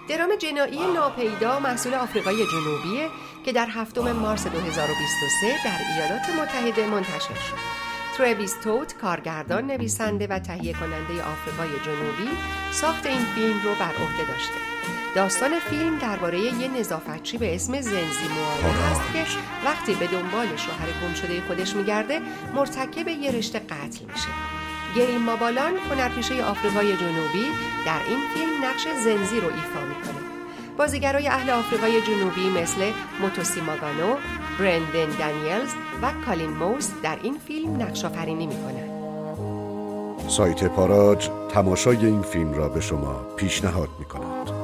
درام جنایی ناپیدا محصول آفریقای جنوبیه که در 7 مارس 2023 در ایالات متحده منتشر شد. ترویس توت، کارگردان، نویسنده و تهیه کننده آفریقای جنوبی، ساخت این فیلم رو بر عهده داشته. داستان فیلم درباره یه نظافتچی به اسم زنزی موآوی هست که وقتی به دنبال شوهر گم شده خودش میگرده مرتکب یه رشته قتل میشه. گری مابالان، هنرپیشه آفریقای جنوبی، در این فیلم نقش زنزی رو ایفا میکنه. بازیگرای اهل آفریقای جنوبی مثل موتوسی ماگانو، برندن دانیلز و کالین موس در این فیلم نقش آفرینی میکنن. سایت پاراج تماشای این فیلم را به شما پیشنهاد میکند.